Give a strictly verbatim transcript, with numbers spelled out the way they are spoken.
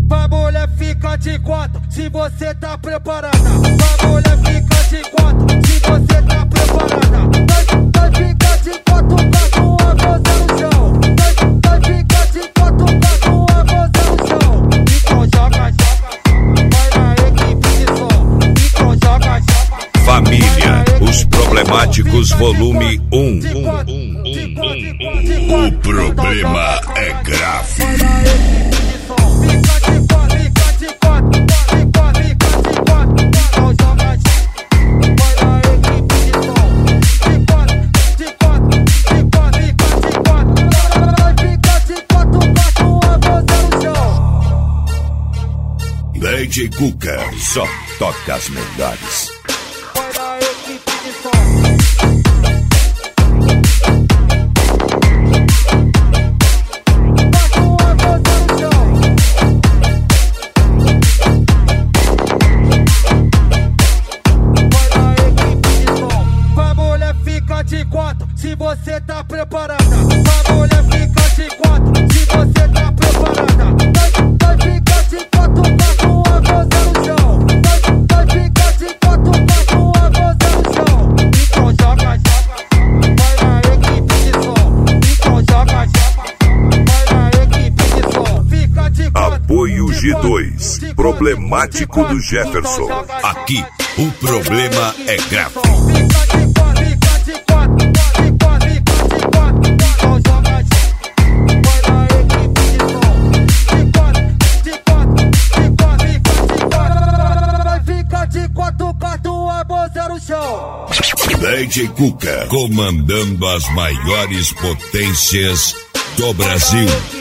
Vai mulher fica de quatro, se você tá preparada. Vai mulher fica de quatro, se você tá preparada. Vai, vai ficar de quatro, quatro, a voz no chão. Vai, vai ficar de quatro, quatro, a voz no chão. Então joga, joga, vai na equipe de som. Então joga, joga. Família, os problemáticos volume um. O problema é grave. D J Cuca só toca as melhores. De quatro, se você tá preparada. Vai mulher fica de quatro, se você tá preparada. Vai, vai ficar de quatro, quatro, a voz no chão. Vai, vai ficar de quatro, quatro, a voz no chão. Então joga, joga, vai na equipe de som. Então joga, joga, vai na equipe de som. Fica de quatro. Apoio G dois, problemático do Jefferson. Aqui, o problema é grave. D J Cuca comandando as maiores potências do Brasil.